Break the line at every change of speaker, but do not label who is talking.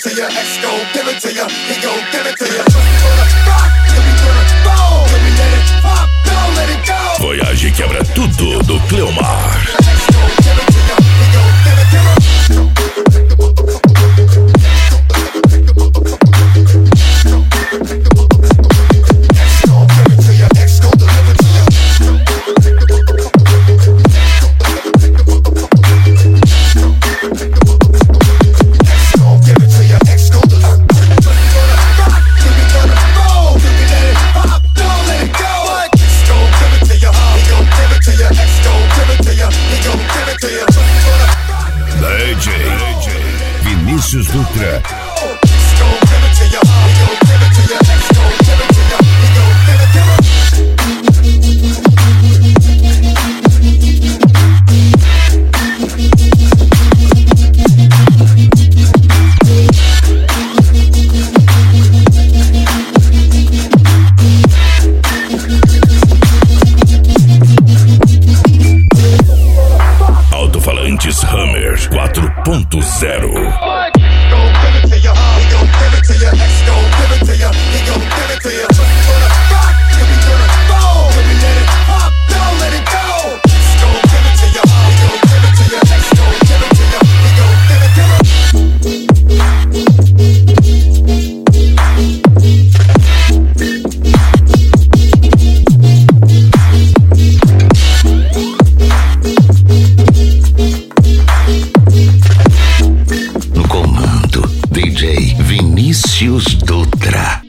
to you. X gon' give it to you. He gon' give it to you. We gonna rock, then we gonna roll. Then we let it pop, don't let it go.
Voyage quebra tudo do Cleomar.
X gon' give it to you. He gon' give it to you.
Vinícius Dutra. Alto-falantes Hammer 4.0.